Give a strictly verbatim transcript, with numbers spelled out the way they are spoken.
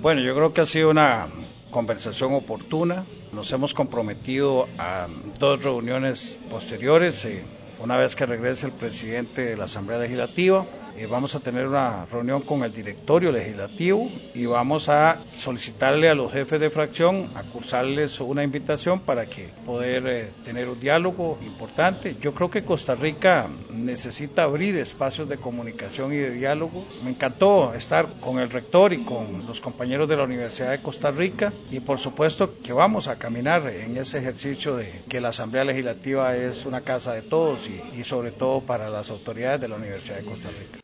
Bueno, yo creo que ha sido una conversación oportuna. Nos hemos comprometido a dos reuniones posteriores. Eh, una vez que regrese el presidente de la Asamblea Legislativa, eh, vamos a tener una reunión con el directorio legislativo y vamos a solicitarle a los jefes de fracción, a cursarles una invitación para que poder eh, tener un diálogo importante. Yo creo que Costa Rica necesita abrir espacios de comunicación y de diálogo. Me encantó estar con el rector y con los compañeros de la Universidad de Costa Rica y por supuesto que vamos a caminar en ese ejercicio de que la Asamblea Legislativa es una casa de todos y, y sobre todo para las autoridades de la Universidad de Costa Rica.